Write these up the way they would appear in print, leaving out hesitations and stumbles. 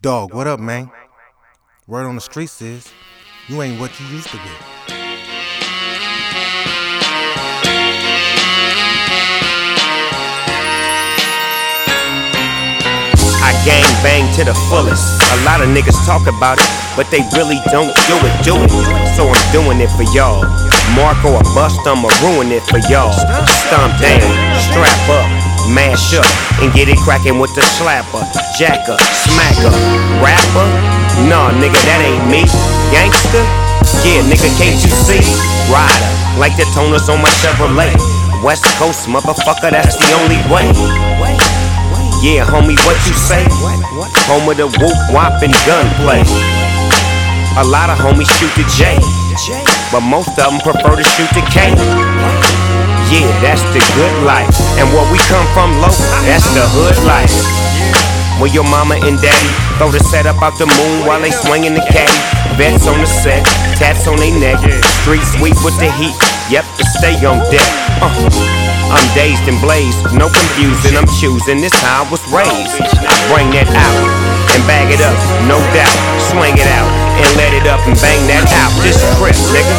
Dog, what up, man? Word on the streets is, you ain't what you used to be. I gang bang to the fullest. A lot of niggas talk about it, but they really don't do it. So I'm doing it for y'all. Marco or bust, I'ma ruin it for y'all. Stomp down, strap up, mash up, and get it crackin' with the slapper, jacker, smacker, rapper. Nah, nigga, that ain't me. Gangster? Yeah, nigga, can't you see? Rider, like the toners on my Chevrolet. West Coast, motherfucker, that's the only way. Yeah, homie, what you say? Home of the whoop, wop, and gunplay. A lot of homies shoot the J, but most of them prefer to shoot the K. Yeah, that's the good life. And where we come from low, that's the hood life. Where your mama and daddy throw the set up out the moon while they swinging the caddy. Vets on the set, tats on they neck. Street sweep with the heat, yep, to stay on deck. I'm dazed and blazed, no confusing, I'm choosing, this how I was raised. I bring that out and bag it up, no doubt. Swing it out and let it up and bang that out. This crib, nigga.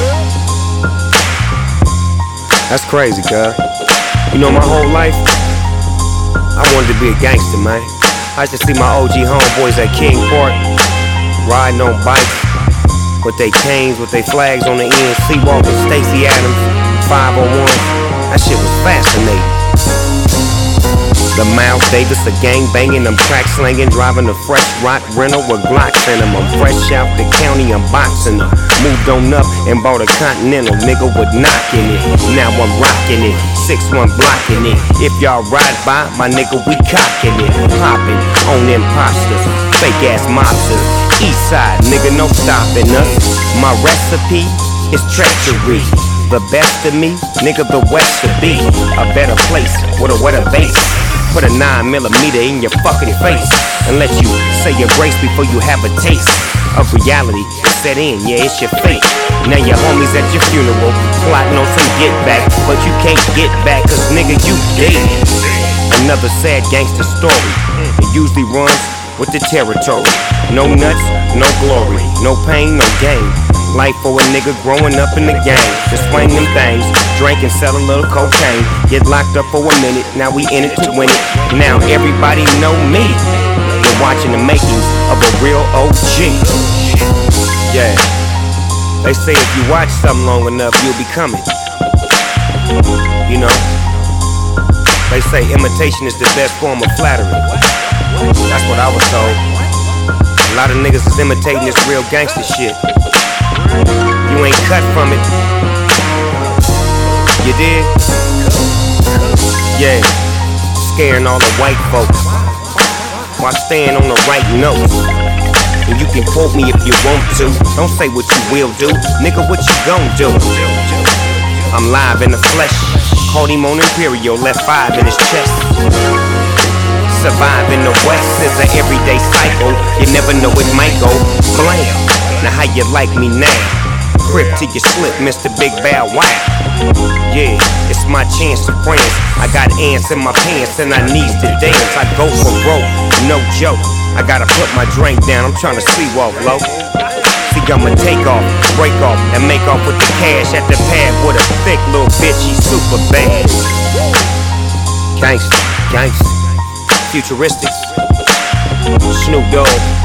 That's crazy, cuz. You know, my whole life, I wanted to be a gangster, man. I used to see my OG homeboys at King Park, riding on bikes with they canes, with they flags on the end, Seawalker, Stacey Adams, 501. That shit was fascinating. The Miles Davis, a gang banging, I'm track slanging, driving a fresh rock rental with Glocks in them. I'm fresh out the county, I'm boxing them. Moved on up and bought a Continental, nigga with knocking it. Now I'm rocking it, 6-1 blocking it. If y'all ride by, my nigga, we cocking it. Popping on imposters, fake ass mobsters. East side, nigga, no stopping us. My recipe is treachery. The best of me, nigga, the west to be. A better place with a wetter base. Put a 9mm in your fucking face and let you say your grace before you have a taste of reality. Set in, yeah, it's your fate. Now your homies at your funeral plotting on some get back, but you can't get back cause nigga, you dead. Another sad gangster story. It usually runs with the territory. No nuts, no glory. No pain, no gain. Life for a nigga growing up in the game. Just swing them things, drink and sell a little cocaine. Get locked up for a minute, now we in it to win it. Now everybody know me. You're watching the makings of a real OG. Yeah. They say if you watch something long enough, you'll become it. You know? They say imitation is the best form of flattery. That's what I was told. A lot of niggas is imitating this real gangster shit. You ain't cut from it. You did? Yeah. Scaring all the white folks while staying on the right notes. And you can quote me if you want to. Don't say what you will do. Nigga, what you gon' do? I'm live in the flesh. Caught him on Imperial, left 5 in his chest. Survive in the West is an everyday cycle. You never know it might go blam. Now how you like me now? Crip till you slip, Mr. Big Bow Wow. Yeah, it's my chance to prance. I got ants in my pants and I needs to dance. I go for broke, no joke. I gotta put my drink down, I'm tryna sleepwalk low. See, I'ma take off, break off, and make off with the cash at the pad with a thick little bitch, she's super bad. Gangsta, gangsta. Futuristics, Snoop Dogg,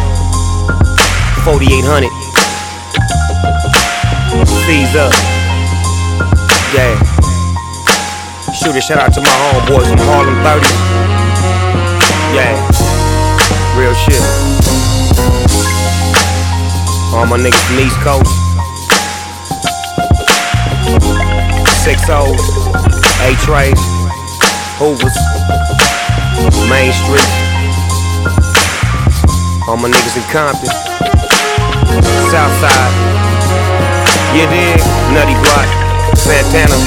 4800, C's up, yeah. Shoot a shout out to my homeboys from Harlem 30, yeah. Real shit. All my niggas from East Coast, 6-0s, A-Trays, Hoovers, Main Street. All my niggas in Compton, Southside. You dig? Nutty Block, Santana.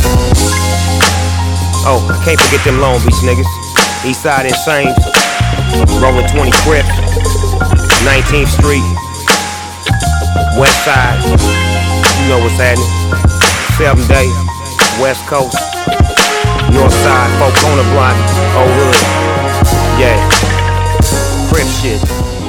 Oh, I can't forget them Long Beach niggas. Eastside Insane, Rolling 20 Crip, 19th Street, West Side. You know what's happening. 7 Day, West Coast, North Side, Folk on the block, Old Hood. Yeah, Crip shit.